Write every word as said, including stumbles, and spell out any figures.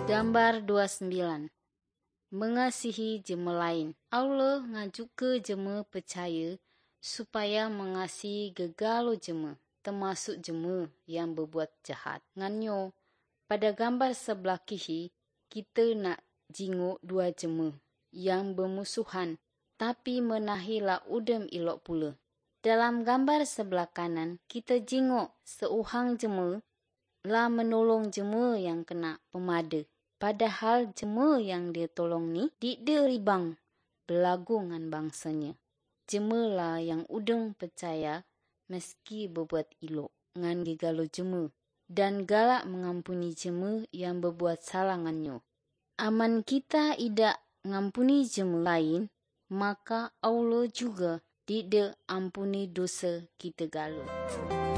Gambar dua puluh sembilan. Mengasihi jema lain. Allah ngajuke jema percaya supaya mengasihi gegalo jema, termasuk jema yang berbuat jahat. Nganyo, pada gambar sebelah kiri, kita nak jinguk dua jema yang bermusuhan, tapi menahilah udem elok pula. Dalam gambar sebelah kanan, kita jinguk seuhang jema lah menolong jema yang kena pemada. Padahal jema yang dia tolong ni, dik dia ribang berlagu dengan bangsanya. Jema lah yang udeng percaya meski berbuat elok ngan gegalo jema dan galak mengampuni jema yang berbuat salah nganyo. Aman kita idak ngampuni jema lain, maka Allah juga dik dia ampuni dosa kita galo.